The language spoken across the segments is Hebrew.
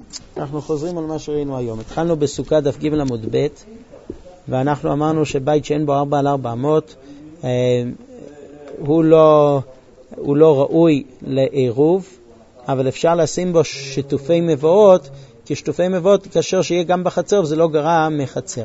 אנחנו חוזרים על מה שראינו היום. התחלנו בסוכה דף ג' עמוד ב', ואנחנו אמרנו שבית שאין בו 4 על 400 הוא לא ראוי לעירוב, אבל אפשר לשים בו שיתופי מבואות, כי שיתופי מבואות כאשר שיהיה גם בחצר וזה לא גרע מחצר.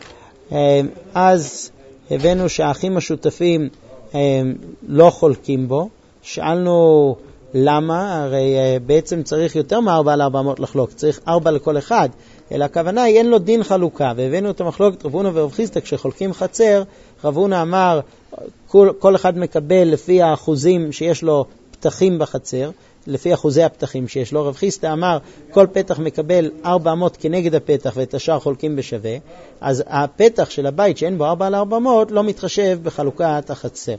אז הבאנו שהאחים השותפים לא חולקים בו. שאלנו למה, הרי בעצם צריך יותר מ4 על 400 לחלוק, צריך 4 לכל אחד, אלא הכוונה היא אין לו דין חלוקה. והבאנו את המחלוקת רב הונא ורב חיסדא כשחולקים חצר. רב הונא אמר כל אחד מקבל לפי האחוזים שיש לו פתחים בחצר, לפי אחוזי הפתחים שיש לו. רב חיסדא אמר כל פתח מקבל 400 כנגד הפתח ואת השאר חולקים בשווה. אז הפתח של הבית שאין בו 4 על 400 לא מתחשב בחלוקת החצר.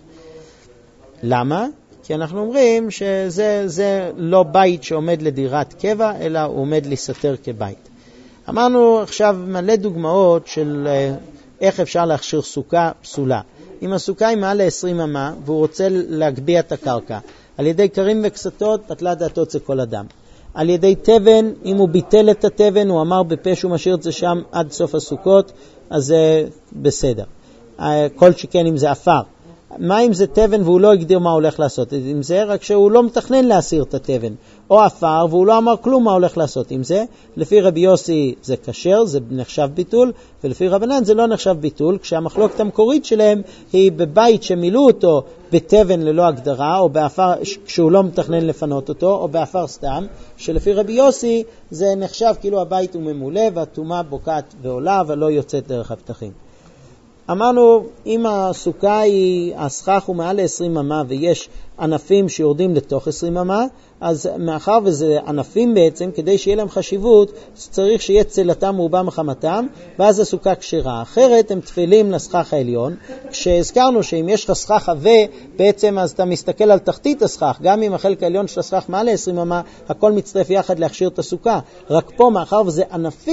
למה? כי אנחנו אומרים שזה לא בית שעומד לדירת קבע, אלא הוא עומד להסתר כבית. אמרנו עכשיו מלא דוגמאות של איך אפשר להכשיר סוכה פסולה. אם הסוכה היא מעל 20 אמה והוא רוצה להגביה את הקרקע, על ידי קרים וקסתות פתלה דעתו אצל כל אדם. על ידי תבן, אם הוא ביטל את התבן, הוא אמר בפה שהוא משאיר את זה שם עד סוף הסוכות, אז זה בסדר. כל שכן אם זה אפר. מה אם זה תבן והוא לא הגדיר מה הוא הולך לעשות עם זה, רק שהוא לא מתכנן להסיר את התבן, או אפר והוא לא אמר כלום מה הולך לעשות עם זה. לפי רבי יוסי זה כשר, זה נחשב ביטול, ולפי רבנן זה לא נחשב ביטול, כשהמחלוקת המקורית שלהם היא בבית שמילאו אותו בתבן ללא הגדרה, או באפר כשהוא לא מתכנן לפנות אותו, או באפר סתם, שלפי רבי יוסי זה נחשב כאילו הבית הוא ממולא והטומאה בוקעת ועולה ולא יוצאת דרך הפתחים. אמרנו, אם הסוכה היא, הסכך הוא מעל 20 אמה ויש ענפים שיורדים לתוך 20 אמה, אז מאחר וזה ענפים בעצם, כדי שיהיה להם חשיבות, צריך שיהיה צלתם מרובה מחמתם, ואז הסוכה כשרה. אחרת הם תפלים לסכך העליון. כשהזכרנו שאם יש לך סכך עבה, בעצם אז אתה מסתכל על תחתית הסכך, גם אם החלק העליון של הסכך מעל 20 אמה, הכל מצטרף יחד להכשיר את הסוכה. רק פה, מאחר וזה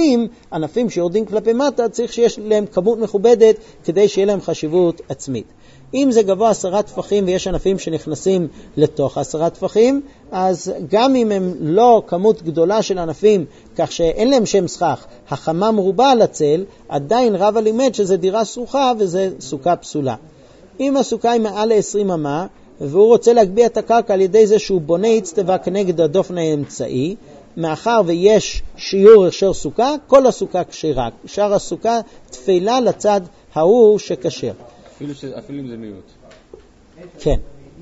ענפים שיורדים כלפי מטה, צריך שיש להם כמות מכובדת, כדי שיהיה להם חשיבות עצמית. אם זה גבוה 10 טפחים ויש ענפים שנכנסים לתוך 10 טפחים, אז גם אם הם לא כמות גדולה של ענפים, כך שאין להם שם סכך, החמה מרובה על הצל, עדיין רב הלימד שזה דירה סרוכה וזה סוכה פסולה. אם הסוכה היא מעל 20 אמה, והוא רוצה להגביה את הקרקע על ידי זה שהוא בונה אצטבה כנגד הדופן האמצעי, מאחר ויש שיעור הכשר סוכה, כל הסוכה כשרה, שאר הסוכה תפילה לצד ההוא שכשר. אפילו אם זה מיעוט. כן.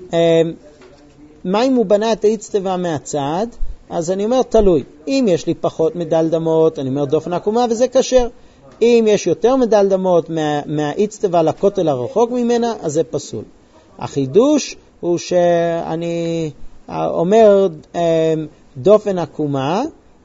מה אם הוא בנה את האצטבה מהצד? אז אני אומר תלוי. אם יש לי פחות מדלדמות, אני אומר דופן עקומה וזה כשר. אם יש יותר מדלדמות מהאצטבה לכותל הרחוק ממנה, אז זה פסול. החידוש הוא שאני אומר דופן עקומה,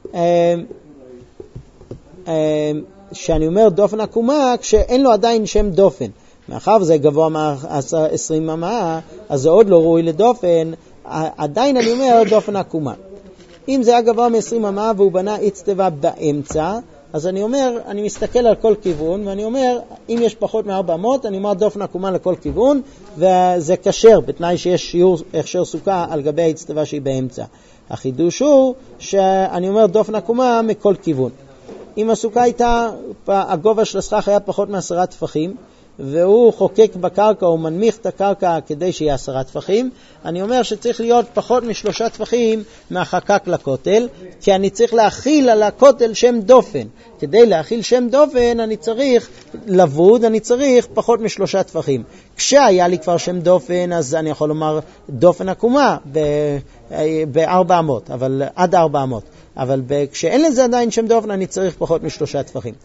שאני אומר דופן עקומה כשאין לו עדיין שם דופן. מאחר וזה גבוה מה-20 אמה, אז זה עוד לא ראוי לדופן, עדיין אני אומר דופן עקומה. אם זה היה גבוה מ-20 אמה והוא בנה אצטבה באמצע, אז אני אומר, אני מסתכל על כל כיוון, ואני אומר, אם יש פחות מ-400, אני אומר דופן עקומה לכל כיוון, וזה כשר, בתנאי שיש שיעור הכשר סוכה על גבי האצטבה שהיא באמצע. החידוש הוא שאני אומר דופן עקומה מכל כיוון. אם הסוכה הייתה, הגובה של הסכך היה פחות מ10 טפחים, והוא חוקק בקרקע, הוא מנמיך את הקרקע כדי שיהיה 10 טפחים, אני אומר שצריך להיות פחות מ3 טפחים מהחקק לכותל, כי אני צריך להכיל על הכותל שם דופן. כדי להכיל שם דופן אני צריך לבוד, אני צריך פחות מ3 טפחים. כשהיה לי כבר שם דופן, אז אני יכול לומר דופן עקומה ב-400, אבל עד 400. אבל כשאין לזה עדיין שם דופן, אני צריך פחות מ3 טפחים.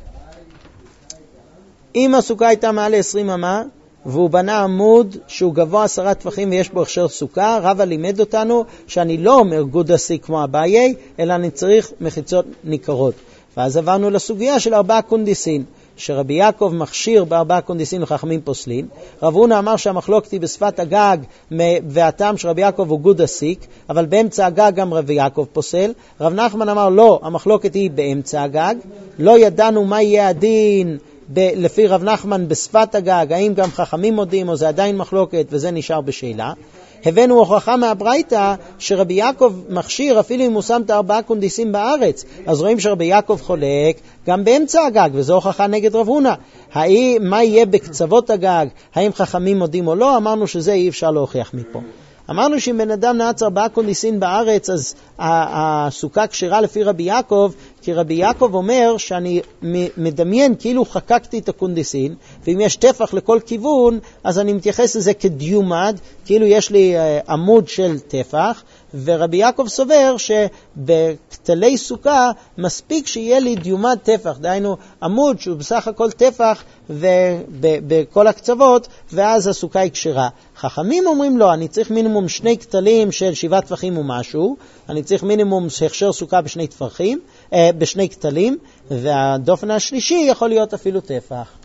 אם הסוכה הייתה מעל 20 אמה, והוא בנה עמוד שהוא גבוה 10 טפחים ויש בו הכשר סוכה, רבא לימד אותנו שאני לא אומר גודה סי כמו אביי, אלא אני צריך מחיצות ניכרות. ואז עברנו לסוגיה של 4 קונדיסין, שרבי יעקב מכשיר ב4 קונדיסין וחכמים פוסלין. רב הונא אמר שהמחלוקת היא בשפת הגג, והטעם של רבי יעקב הוא גודה סיק, אבל באמצע הגג גם רבי יעקב פוסל. רב נחמן אמר לא, המחלוקת היא באמצע הגג, לא ידענו מה יהיה הדין לפי רב נחמן בשפת הגג, האם גם חכמים מודים או זה עדיין מחלוקת, וזה נשאר בשאלה. הבאנו הוכחה מהברייתא שרבי יעקב מכשיר אפילו אם הוא שם את 4 קונדיסים בארץ. אז רואים שרבי יעקב חולק גם באמצע הגג, וזו הוכחה נגד רב הונא. מה יהיה בקצוות הגג? האם חכמים מודים או לא? אמרנו שזה אי אפשר להוכיח מפה. אמרנו שאם בן אדם נעץ 4 קונדיסין בארץ, אז הסוכה כשרה לפי רבי יעקב, כי רבי יעקב אומר שאני מדמיין כאילו חקקתי את הקונדיסין, ואם יש טפח לכל כיוון, אז אני מתייחס לזה כדיומד, כאילו יש לי עמוד של טפח, ורבי יעקב סובר שבכתלי סוכה מספיק שיהיה לי דיומד טפח, דהיינו עמוד שהוא בסך הכל טפח בכל הקצוות, ואז הסוכה היא כשרה. חכמים אומרים לא, אני צריך מינימום 2 כתלים של 7 טפחים ומשהו, אני צריך מינימום הכשר סוכה בשני כתלים, והדופן השלישי יכול להיות אפילו טפח.